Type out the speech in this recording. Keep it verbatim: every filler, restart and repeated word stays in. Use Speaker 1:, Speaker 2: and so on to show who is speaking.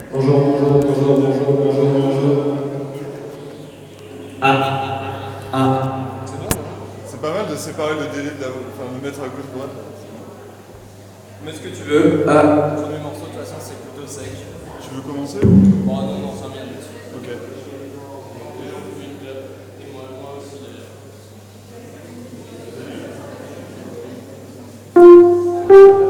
Speaker 1: Bonjour, bonjour, bonjour, bonjour, bonjour, bonjour. Ah, ah.
Speaker 2: C'est bon, non? C'est pas mal de séparer le délai de la... Enfin, de mettre à gauche-droite.
Speaker 1: Mets ce que tu veux. Ah.
Speaker 3: Le premier morceau, de toute façon, c'est plutôt sec.
Speaker 2: Tu veux commencer ou...
Speaker 3: Bon, non, non, cinq minutes.
Speaker 2: Ok.
Speaker 3: Les gens font une clap. Et moi, moi aussi, d'ailleurs.